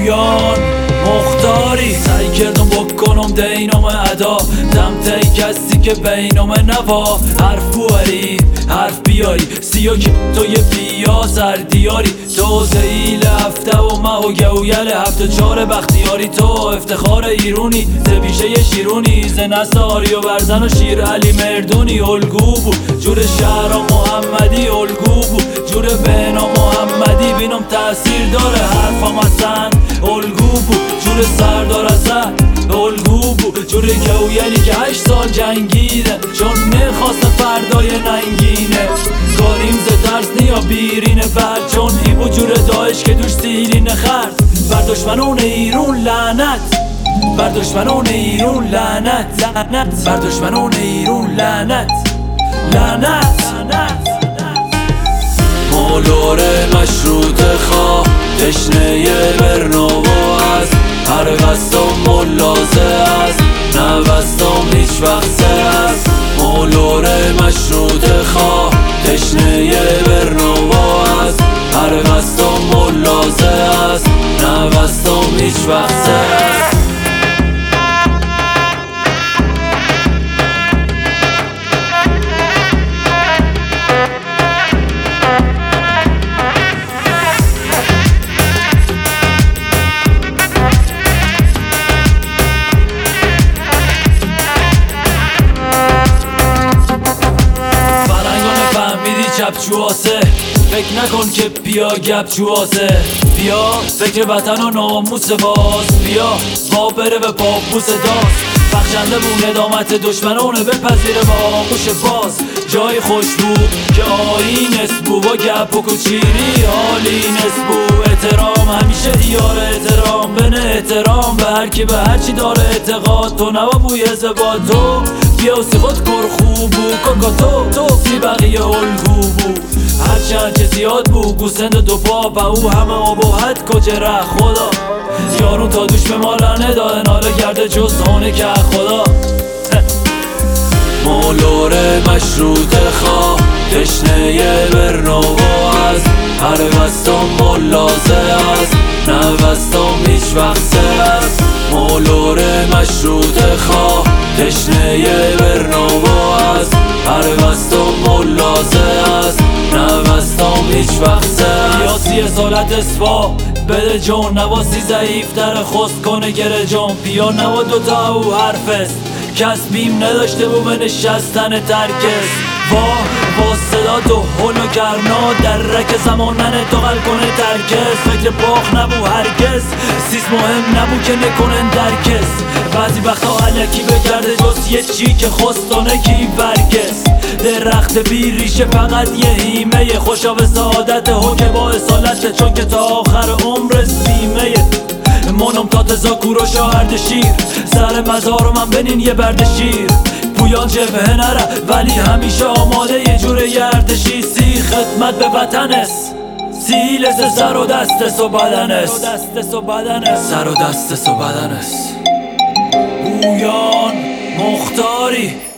پویان مختاری سعی کردم بکنم دینم ادا دمته کسی که بینم نوا حرف بواری حرف بیاری سیا که توی بیا سردیاری تو زیل هفته و ما و گویل هفته چار بختیاری تو افتخار ایرونی زبیشه شیرونی زنساری و برزن و شیر علی مردونی الگو بود جور شهر محمدی الگو بود جور بنا محمدی بینم تأثیر داره حرفم اصلا الگو بود جور سردار اصلا الگو بود جور گویلی که 8 سال جنگیده چون نخواست فردای ننگینه کاریم ز ترس نیا بیرینه بعد چون ای بود جور داعش که دوش سیلین خرد بر دشمنون ایرون لعنت بر دشمنون ایرون لعنت بر دشمنون ایرون لعنت لعنت مولور مشروط خواه تشنه برنو از هر وستم ملازه است نه وستم هیچ وقت است مولور مشروط خواه تشنه برنو از هر وستم ملازه است نه وستم هیچ وقت است چواسه فکر نکن که بیا گپ چواسه بیا فکر وطن و ناموس باز بیا با بره به پاپوس داست بخشنده بود ندامت دشمنونه بپذیره با آغوش باز جای خوش بود که آیین اسبو با گپ و کچیری حالی نسبو احترام همیشه دیار احترام بنه احترام به هر کی به هر چی داره اعتقاد تو نوا بوی زباد تو بیا سی خود کر خوب بود کاکا تو سی بقیه الگو بود هرچند که زیاد بود گوسند دو پا و او همه آبوحت کجه ره خدا یارون تا دوش به ما لنه داده ناله کرده جز هونه که خدا مولور مشروط خواه تشنه برنو از هر وستم ملازه است نه وستم هیچ وقت است مولور مشروط خواه تشنه برنو از هر وستم ملازه است نه وستم هیچ وقت است یا 30 سالت اسفا بده جون نواسی ضعیف در خست کنه گره جون پیا نوا دوتا او حرف است کس بیم نداشته بو به نشستن ترکس با صدا تو هل و گرنا در رک زمان ننه داغل کنه ترکس فکر باخ نبو هرگز سیز مهم نبو که نکنن درکس بعضی وقتا علکی بگرده جز یه چی که خستانه کی برگس درخت بی ریشه فقط یه هیمه خوشا به سعادت حکم با اصالت چون که تا آخر عمر سیمه منم تا تزاکور و شاهرد شیر سر مزار من بنین یه برد شیر پویان جبهه نره ولی همیشه آماده یه جور گردشی سی خدمت به وطنس سی لسه سر و دستس و بدنس سر و دستس و بدنس پویان مختاری